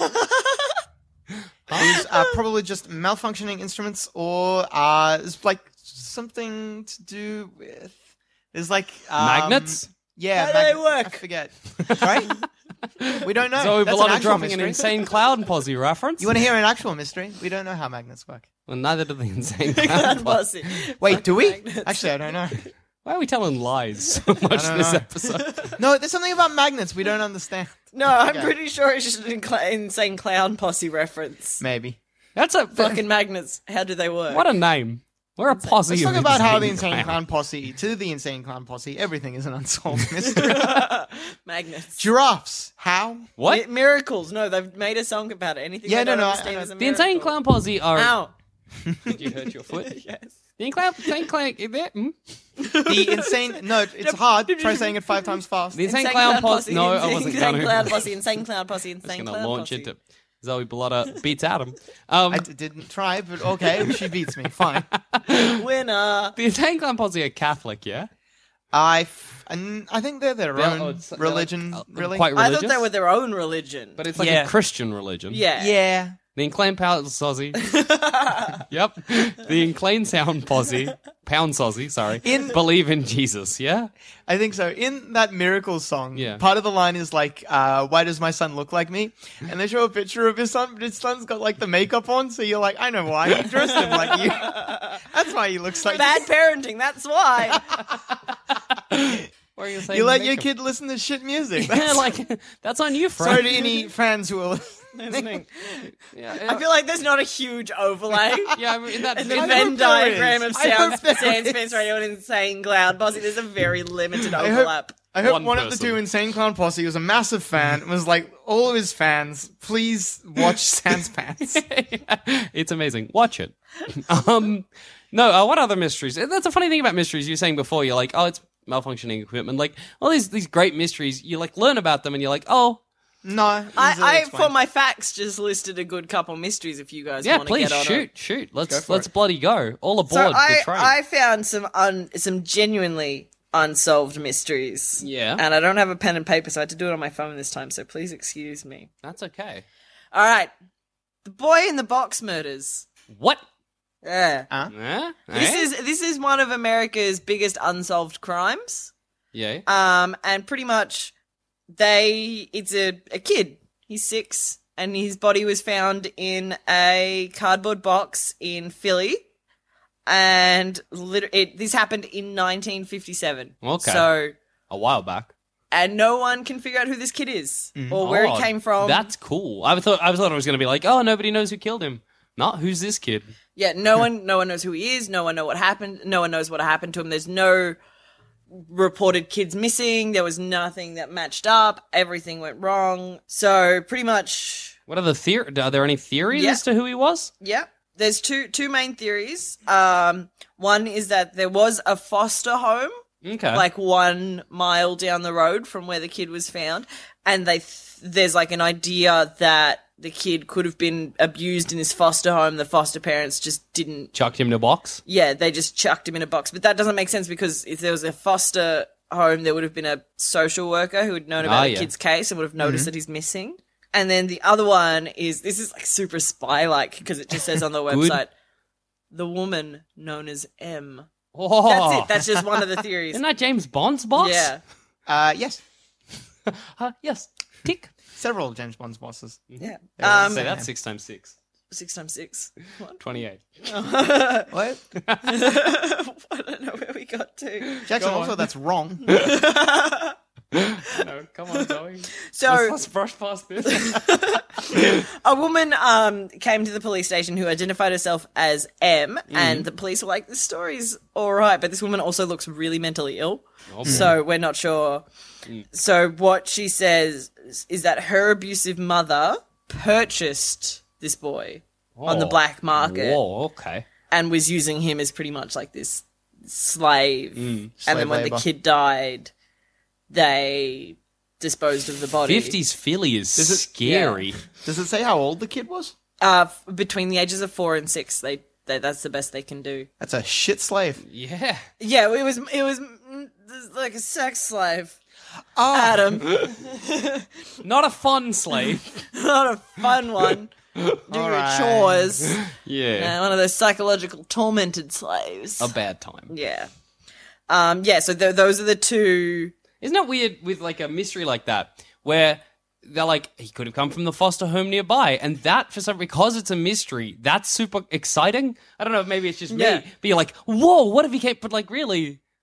was uh, probably just malfunctioning instruments, or uh, it's like something to do with. There's like um, Magnets? Yeah, How do they magnet- work? I forget. Right? We don't know. So That's an Bellotta actual dropping mystery. an insane cloud posse reference. You want to hear an actual mystery? We don't know how magnets work. Well, neither do the insane Cloud cloud posse. posse. Wait, do we? Magnets. Actually, I don't know. Why are we telling lies so much don't this know. episode? No, there's something about magnets we don't understand. No, I'm Okay. pretty sure it's just an incla- insane clown posse reference. Maybe. That's a Fucking magnets. How do they work? what a name. We're a posse. Let's of talk about how the insane Insane clowns. Clown Posse, to the Insane Clown Posse, everything is an unsolved mystery. Magnets. Giraffes. How? What? Mi- miracles. No, they've made a song about it. Anything Yeah, they don't no, no, understand I- is a The Insane miracle. Clown Posse are. Ow. Did you hurt your foot? Yes. The Insane Insane Clown. is there- hmm? The Insane... No, it's hard. Try saying it five times fast. The Insane, Clown, Posse. No, I wasn't Insane going Clown to. Posse. Insane Clown Posse. I was Insane going Clown to launch Posse. into Zoe Bellotta beats Adam. Um, I d- didn't try, but okay, she beats me. Fine. Winner. the Insane Clown Posse are Catholic, yeah? I, f- and I think they're their They're- oh, own it's- they're religion, like, uh, really. quite I religious. thought they were their own religion. But it's like Yeah. a Christian religion. yeah. Yeah. The Incline Pound Sozzy. Yep. The Incline Sound Posse. Pound Sozzy, sorry. In- Believe in Jesus, yeah? I think so. In that Miracles song, Yeah. part of the line is like, uh, why does my son look like me? And they show a picture of his son, but his son's got like the makeup on, so you're like, I know why. He dressed him like you. That's why he looks like Bad parenting. That's why. What are you saying? you. let your kid listen to shit music. Yeah, That's- like, that's on you, friend. Sorry to any fans who are listening. Yeah, I feel like there's not a huge overlay. yeah, I mean, in that In the video- I Venn hope there diagram is. of I hope Sounds there Sans is. Space Radio and Insane Clown Posse, there's a very limited I hope, overlap. I hope One one, of the person. two Insane Clown Posse was a massive fan and was like, all of his fans, please watch Sans Pants. It's amazing. Watch it. um, no, uh, what other mysteries? That's a funny thing about mysteries. You were saying before, you're like, oh, it's malfunctioning equipment. Like, all these these great mysteries, you like learn about them and you're like, oh, No. easily I, I explained. for my facts, just listed a good couple mysteries if you guys yeah, want to please get on shoot, it. shoot. Let's Go for let's it. bloody go. All aboard So I, the train. I found some un, some genuinely unsolved mysteries. Yeah. And I don't have a pen and paper, so I had to do it on my phone this time, so please excuse me. That's okay. All right. The boy in the box murders. What? Yeah. Huh? Eh? This Eh? is this is one of America's biggest unsolved crimes. Yeah. Um, and pretty much they it's a, a kid. He's six, and his body was found in a cardboard box in Philly. And lit- it, this happened in nineteen fifty-seven. Okay. So, A while back. and no one can figure out who this kid is or where Oh, he came from. That's cool. I thought I thought it was going to be like, oh, nobody knows who killed him. Not who's this kid? Yeah, no one, no one knows who he is. No one know what happened. No one knows what happened to him. There's no reported kids missing. There was nothing that matched up. Everything went wrong. So pretty much, What are the theory? Are there any theories Yeah. as to who he was? yeah. There's two two main theories. Um, one is that there was a foster home, Okay. like one mile down the road from where the kid was found, and they th- there's like an idea that the kid could have been abused in this foster home. The foster parents just didn't. chucked him in a box. Yeah, they just chucked him in a box. But that doesn't make sense because if there was a foster home, there would have been a social worker who had known about Ah, the yeah. kid's case and would have noticed that he's missing. And then the other one is, this is like super spy-like because it just says on the Good. website, the woman known as M. Oh, That's it. That's just one of the theories. Isn't that James Bond's boss? Yeah. Uh, yes. Uh, yes. Tick. Several James Bond's bosses. Yeah. Um, Um, so that's six times six. six times six. What? Twenty-eight. What? I don't know where we got to. Jackson, Go on. also, that's wrong. No, come on, Zoe. So let's, let's brush past this. a woman um, came to the police station who identified herself as M, and the police were like, "This story's all right," but this woman also looks really mentally ill, so we're not sure. So what she says is that her abusive mother purchased this boy on the Oh. black market Whoa, okay. and was using him as pretty much like this slave. and Slave then when labor. the kid died, they disposed of the body. fifties Philly is it- scary. Does it say how old the kid was? Uh, f- between the ages of four and six, they, they that's the best they can do. That's a shit slave. Yeah. Yeah, it was it was mm, like a sex slave, Oh, Adam. Not a fun slave. Not a fun one. Do your right. chores. Yeah. Yeah, one of those psychological tormented slaves. A bad time. Yeah. Um. Yeah. So th- those are the two. Isn't it weird with like a mystery like that where they're like, he could have come from the foster home nearby, and that for some because it's a mystery, that's super exciting. I don't know, maybe it's just me, Yeah. but you're like, whoa, what if he came? But like, really,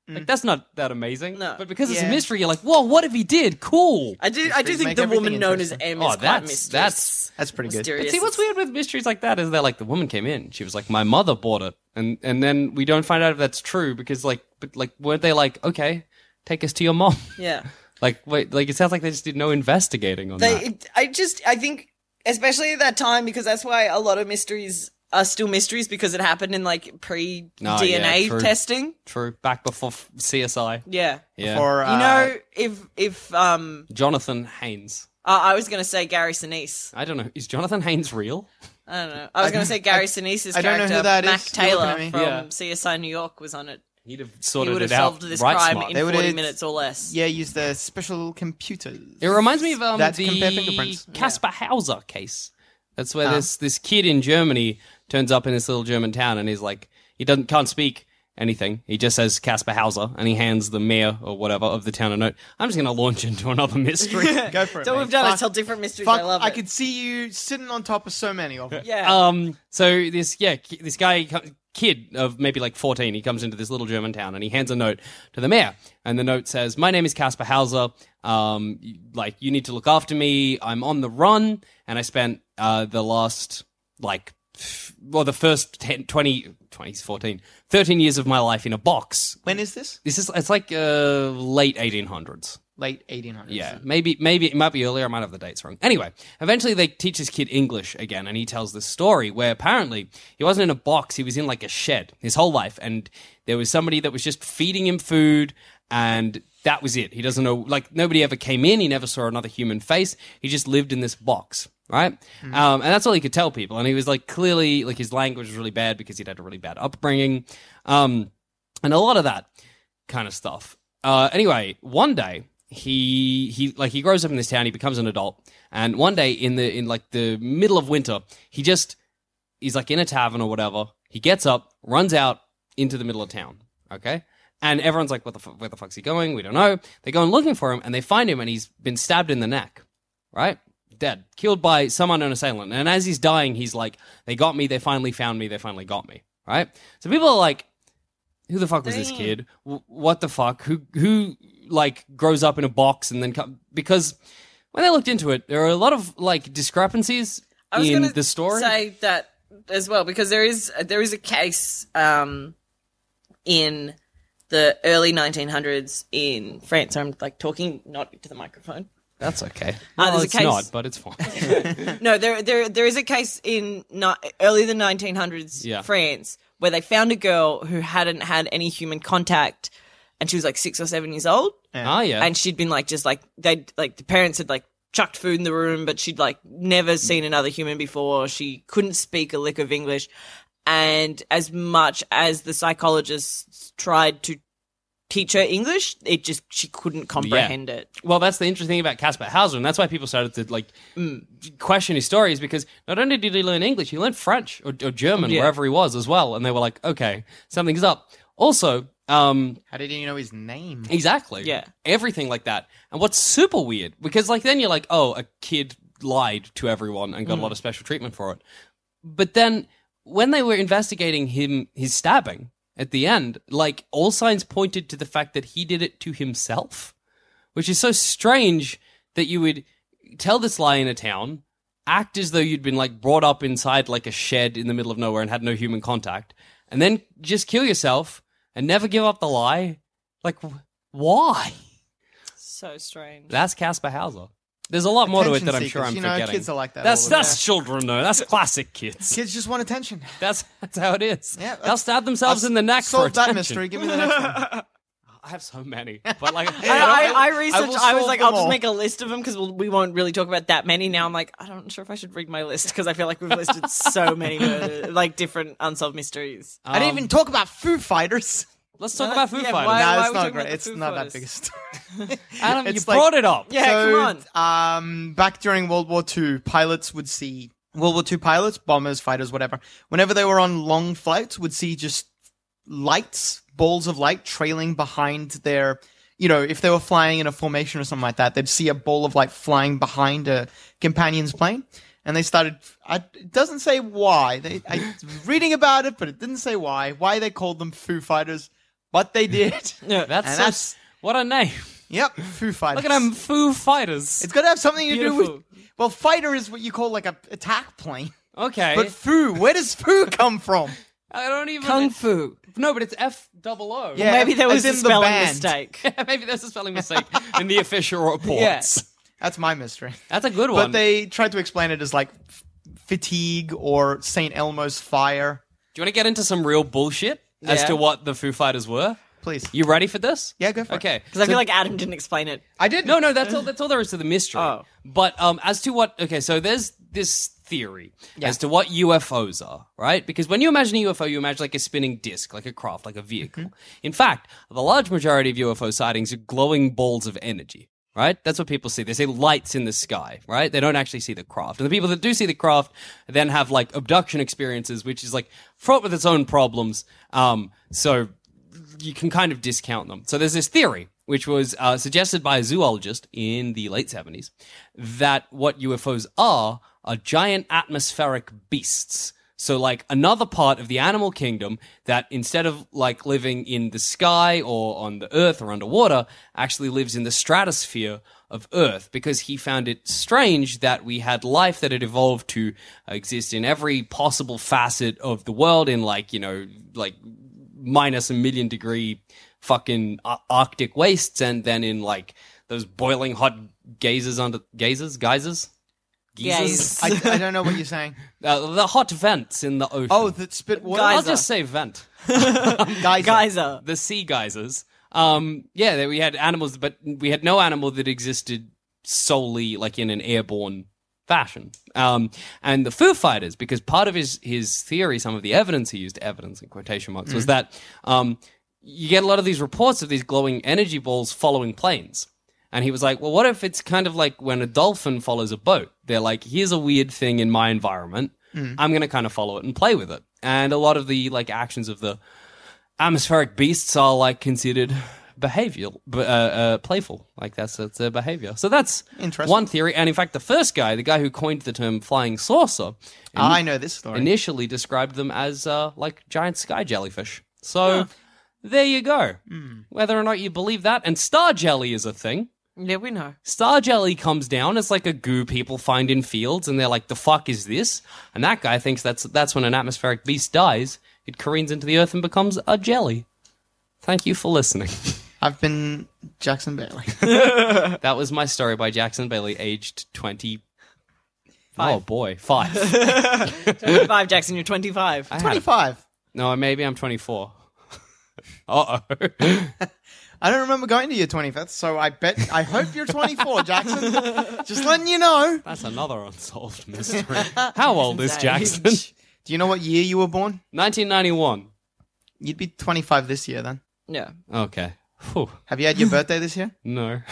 Like that's not that amazing. No. But because it's Yeah. a mystery, you're like, whoa, what if he did? Cool. I do. I do Mysteries think make the everything woman known as interesting. M Oh, is quite that's- mysterious. that's- That's pretty good. Mysterious. But see, what's weird with mysteries like that is that like the woman came in, she was like, my mother bought it, and and then we don't find out if that's true because like, but like, weren't they like, okay, take us to your mom? Yeah. Like, wait, like it sounds like they just did no investigating on They. that. It, I just. I think, especially at that time, because that's why a lot of mysteries are still mysteries because it happened in like pre D N A Oh, yeah, true. testing. True. Back before f- C S I. Yeah. Yeah. Or, uh, You know, if if um, Jonathan Haynes. uh, I was gonna say Gary Sinise. I don't know. Is Jonathan Haynes real? I don't know. I was gonna say Gary Sinise's I don't know character, who that Mac is. You're looking Taylor at me. from Yeah. C S I New York, was on it. He'd have He sorted would it have out solved this right crime smart. in They would forty have- minutes or less. Yeah, use the special computers. It reminds me of um, That the compare fingerprints. Caspar Hauser case. That's where Ah. this this kid in Germany turns up in this little German town and he's like, he doesn't can't speak anything. He just says Caspar Hauser and he hands the mayor or whatever of the town a note. I'm just going to launch into another mystery. Go for it. So mate. we've done Fuck, is tell different mysteries. fuck, I love it. could see you sitting on top of so many of them. Yeah. Um. So this, yeah, ki- this guy, co- kid of maybe like fourteen, he comes into this little German town and he hands a note to the mayor, and the note says, "My name is Caspar Hauser. Um, y- like you need to look after me. I'm on the run, and I spent uh the last like, f- well, the first ten, twenty, twenty, fourteen, thirteen years of my life in a box. When is this? This is it's like uh late eighteen hundreds." Late eighteen hundreds. Yeah, maybe maybe it might be earlier. I might have the dates wrong. Anyway, eventually they teach this kid English again, and he tells this story where apparently he wasn't in a box; he was in like a shed his whole life, and there was somebody that was just feeding him food, and that was it. He doesn't know, like nobody ever came in. He never saw another human face. He just lived in this box, right? Um, and that's all he could tell people. And he was like clearly like his language was really bad because he'd had a really bad upbringing, um, and a lot of that kind of stuff. Uh, anyway, one day. He he like he grows up in this town. He becomes an adult, and one day in the in like the middle of winter, he just he's like in a tavern or whatever. He gets up, runs out into the middle of town. Okay, and everyone's like, "What the fu- where the fuck's he going? We don't know." They go and looking for him, and they find him, and he's been stabbed in the neck, right, dead, killed by some unknown assailant. And as he's dying, he's like, "They got me. They finally found me. They finally got me." Right. So people are like, "Who the fuck was this Damn. kid? W- What the fuck? Who who?" like grows up in a box and then come because when they looked into it, there are a lot of like discrepancies I was in gonna the story. say that as well because there is there is a case um, in the early nineteen hundreds in France. I'm like talking not to the microphone. That's okay. Uh, Well, there's a it's case- not, but it's fine. No, there there there is a case in not, early the nineteen hundreds Yeah. France where they found a girl who hadn't had any human contact, and she was like six or seven years old. Ah, yeah. And she'd been like, just like, they like the parents had like chucked food in the room, but she'd like never seen another human before. She couldn't speak a lick of English. And as much as the psychologists tried to teach her English, it just, she couldn't comprehend it. Well, that's the interesting thing about Caspar Hauser, and that's why people started to like Mm. question his stories because not only did he learn English, he learned French or, or German Yeah. wherever he was as well, and they were like, okay, something's up. Also, um, How did you know his name? exactly, Yeah. everything like that. And what's super weird because like then you're like, oh, a kid lied to everyone and got Mm. a lot of special treatment for it. But then when they were investigating him, his stabbing at the end, like all signs pointed to the fact that he did it to himself, which is so strange that you would tell this lie in a town, act as though you'd been like brought up inside like a shed in the middle of nowhere and had no human contact, and then just kill yourself and never give up the lie. Like, wh- why? So strange. That's Caspar Hauser. There's a lot more to it Attention that I'm seekers. sure I'm You know, forgetting. kids are like that That's all the that's children though. That's classic kids. Kids just want attention. That's that's how it is. Yeah, They'll stab themselves I've in the neck for Solved that attention. mystery. Give me the next one. I have so many, but like I, I, I will researched. I, was solve like, them I'll just all. make a list of them because we'll, we won't really talk about that many. Now I'm like, I'm not sure if I should read my list because I feel like we've listed so many murder, like different unsolved mysteries. I didn't even talk about Foo Fighters. Let's talk Uh, about Foo yeah, Fighters. why- no, why it's are we not talking great. about the It's Foo not that Fighters? big a story. Adam, you It's like- brought it up. Yeah, so, come on. Um, back during World War Two, pilots would see World War Two pilots, bombers, fighters, whatever. Whenever they were on long flights, would see just lights, balls of light trailing behind their. You know, if they were flying in a formation or something like that, they'd see a ball of light flying behind a companion's plane. And they started. I, it doesn't say why. They, I was reading about it, but it didn't say why. Why they called them Foo Fighters, but they did. Yeah. That's, And so, that's- what a name. Yep, Foo Fighters. Look at them Foo Fighters. It's got to have something to do Beautiful. with. Well, fighter is what you call like a attack plane. Okay. But Foo, where does Foo come from? I don't even... Kung Fu. No, but it's F double O. Yeah. Maybe there was as a in the spelling band. mistake. Maybe there's a spelling mistake in the official reports. Yeah. That's my mystery. That's a good one. But they tried to explain it as like f- fatigue or Saint Elmo's fire. Do you want to get into some real bullshit as Yeah. to what the Foo Fighters were? Please. You ready for this? Yeah, go for it. Okay. Because I feel like Adam didn't explain it. I did. No, no, that's all. That's all there is to the mystery. Oh. But um, as to what? Okay, so there's this theory as to what U F Os are, right? Because when you imagine a U F O, you imagine like a spinning disc, like a craft, like a vehicle. Mm-hmm. In fact, the large majority of U F O sightings are glowing balls of energy. Right? That's what people see. They see lights in the sky, right? They don't actually see the craft. And the people that do see the craft then have like abduction experiences, which is like fraught with its own problems. Um, so you can kind of discount them. So there's this theory, which was uh, suggested by a zoologist in the late seventies, that what U F Os are are giant atmospheric beasts. So like another part of the animal kingdom that instead of like living in the sky or on the earth or underwater actually lives in the stratosphere of Earth, because he found it strange that we had life that had evolved to exist in every possible facet of the world in like, you know, like minus a million degree fucking Ar- Arctic wastes, and then in like those boiling hot gazes under gazes, geysers? Geysers? Gaze. I, I don't know what you're saying. Uh, the hot vents in the ocean. Oh, that spit water? I'll Geyser. just say vent. Geyser. Geyser. The sea geysers. Um, yeah, that we had animals, but we had no animal that existed solely like in an airborne fashion. Um, and the Foo Fighters, because part of his his theory, some of the evidence he used, evidence in quotation marks, was that um, you get a lot of these reports of these glowing energy balls following planes. And he was like, well, what if it's kind of like when a dolphin follows a boat? They're like, here's a weird thing in my environment. I'm going to kind of follow it and play with it. And a lot of the like actions of the atmospheric beasts are like considered behavioral, uh, uh, playful. Like that's, that's their behavior. So that's Interesting. one theory. And in fact, the first guy, the guy who coined the term flying saucer, Ah, I know this story. initially described them as uh, like giant sky jellyfish. So there you go. Whether or not you believe that. And star jelly is a thing. Yeah, we know. Star jelly comes down. It's like a goo people find in fields, and they're like, "The fuck is this?" And that guy thinks that's that's when an atmospheric beast dies. It careens into the earth and becomes a jelly. Thank you for listening. I've been Jackson Bailey. That was my story by Jackson Bailey, aged twenty. Five. Oh boy, five. twenty-five, Jackson, you're twenty-five. I had a- twenty-five. no, maybe I'm twenty-four. Uh oh. I don't remember going to your twenty-fifth, so I bet, I hope you're twenty-four, Jackson. Just letting you know. That's another unsolved mystery. How old is Age. Jackson? Do you know what year you were born? nineteen ninety-one. You'd be twenty-five this year then. Yeah. Okay. Whew. Have you had your birthday this year? No.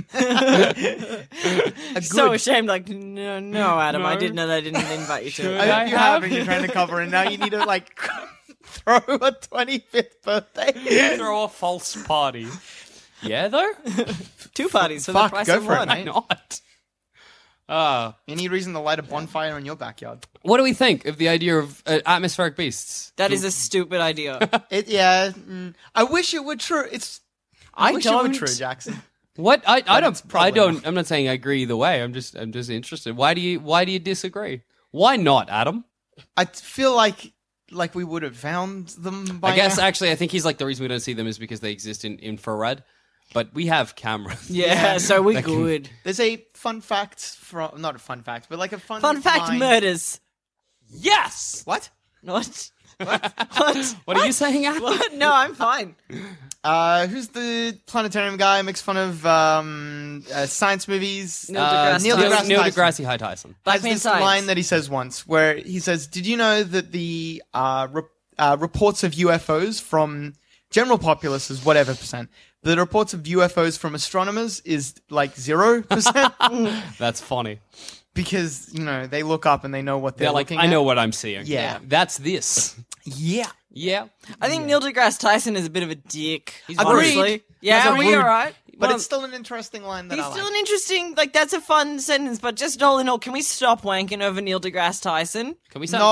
A So good- ashamed, like, no, no, Adam, I No. didn't know they didn't invite you to Should it. I I hope you have? have, and you're trying to cover, and now you need to like throw a twenty-fifth birthday. Throw a false party. Yeah, though? Two parties for Fuck, the price go of for it, one. mate. Why not? Uh, Any reason to light a bonfire in your backyard? what do we think of the idea of uh, atmospheric beasts? That is a stupid idea. It, yeah. Mm, I wish it were true. It's. I, I wish it were don't. true, Jackson. What I, I But don't it's I probably don't not. I'm not saying I agree either way. I'm just I'm just interested. Why do you why do you disagree? Why not, Adam? I feel like like we would have found them by I guess now. actually I think he's like the reason we don't see them is because they exist in infrared. But we have cameras. Yeah, so we That can- good. There's a fun fact from not a fun fact, but like a fun Fun fact, line- murders. Yes. What? What? What? What are you saying, Adam? What? No, I'm fine. Uh, who's the planetarium guy? Makes fun of um, uh, science movies. Neil Uh, deGrasse Neil Neil, deGrasse Neil Tyson. deGrasse High Tyson. Black Has Man this Science. line that he says once, where he says, "Did you know that the uh, re- uh, reports of U F Os from general populace is whatever percent, but the reports of U F Os from astronomers is like zero percent That's funny. because you know they look up and they know what they're, They're like, looking I at. know what I'm seeing. Yeah. That's this. Yeah, Yeah. I think Neil deGrasse Tyson is a bit of a dick. He's honestly. rude. Yeah, That's a we rude- all right. but Well, it's still an interesting line that he's I like. still an interesting. Like that's a fun sentence, but just all in all, can we stop wanking over Neil deGrasse Tyson? Can we say No,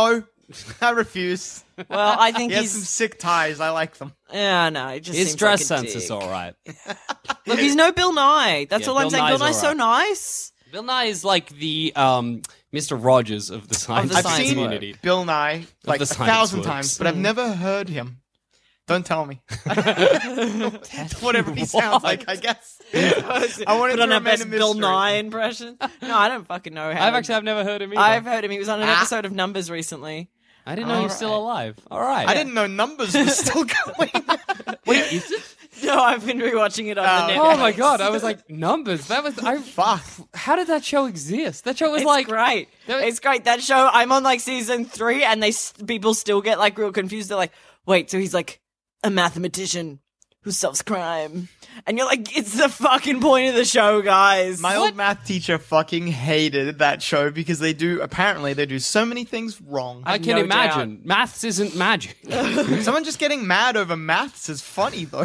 I refuse. Well, I think He has some he's. sick ties. I like them. Yeah, no, it just His seems dress like a sense is dick. all right. Look, he's no Bill Nye. That's Yeah, all I'm Bill saying. Nye's Bill Nye's all so right. nice. Bill Nye is like the um, Mister Rogers of the science, the I've science seen community. Bill Nye like the a science thousand works. times, but I've never heard him. Don't tell me. Whatever he What? sounds like, I guess. I wanted Put to on our remain best a Bill mystery. Nye impression. No, I don't fucking know how. I've actually I've never heard him either. I've heard him. He was on an Ah. episode of Numbers recently. I didn't know he was still alive. All right. I didn't know numbers were still going. Wait, is it? No, I've been rewatching it on Oh. the net. Oh my god! I was like, numbers. That was I. Fuck. How did that show exist? That show was It's like great. there- It's great. That show. I'm on like season three, and they s- people still get like real confused. They're like, "Wait, so he's like a mathematician who solves crime?" And you're like, "It's the fucking point of the show, guys." My old math teacher fucking hated that show because they do, apparently, they do so many things wrong. I can no imagine. Maths isn't magic. Someone just getting mad over maths is funny, though.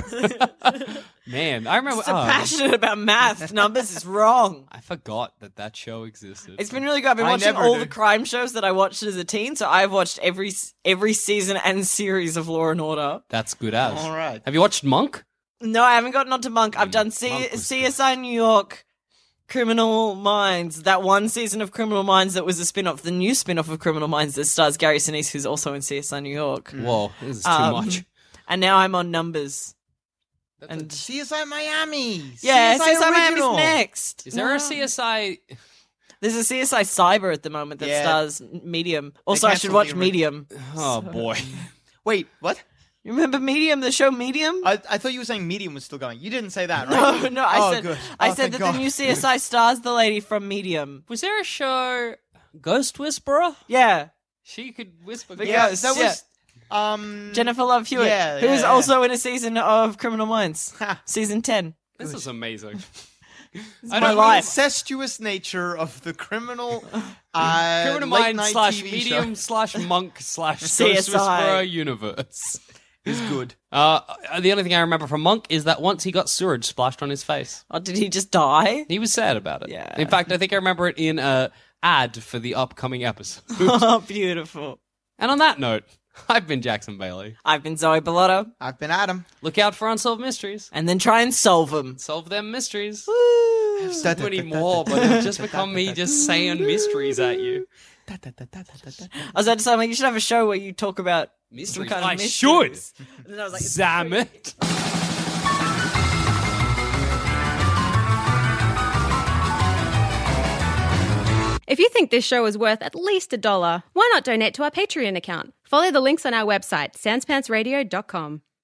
Man, I remember. so oh, passionate about math. Numbers is wrong. I forgot that that show existed. It's been really good. I've been I watching never all do. the crime shows that I watched as a teen, so I've watched every every season and series of Law and Order. That's good as. All right. Have you watched Monk? No, I haven't gotten onto Monk. I've done C- Monk was C S I New York, Criminal Minds. That one season of Criminal Minds that was a spin-off, the new spin-off of Criminal Minds that stars Gary Sinise, who's also in C S I New York. Whoa, this is too Um, much. And now I'm on Numbers. And C S I Miami. yeah, C S I original. Miami's next. Is there a C S I? There's a C S I Cyber at the moment that Yeah. stars Medium. Also, I should cancelled watch the ori- Medium. Oh boy. Wait, what? You remember Medium, the show Medium? I, I thought you were saying Medium was still going. You didn't say that, No, right? no, I Oh, said good. I Oh, said thank that God. the new C S I stars the lady from Medium. Was there a show, Ghost Whisperer? Yeah, She could whisper. The Yeah, Ghost, that yeah. was um Jennifer Love Hewitt, Yeah, who yeah, was yeah. also in a season of Criminal Minds, Ha. season ten. This is amazing. my I don't life. incestuous nature of the criminal uh, Criminal late Mind night slash T V medium show slash monk slash C S Ghost I. Whisperer universe. is good. Uh, the only thing I remember from Monk is that once he got sewage splashed on his face. Oh, did he just die? He was sad about it. Yeah. In fact, I think I remember it in a ad for the upcoming episode. Oh, beautiful. And on that note, I've been Jackson Bailey. I've been Zoe Bellotto, I've been Adam. Look out for unsolved mysteries. and then try and solve them. Solve them mysteries. Woo. So many more, but it'll just become me just saying mysteries at you. I was about to say, I'm like, you should have a show where you talk about some Mysteries. kind of I mysteries. should. And then I was like, it's Damn free. it. If you think this show is worth at least a dollar, why not donate to our Patreon account? Follow the links on our website, sans pants radio dot com.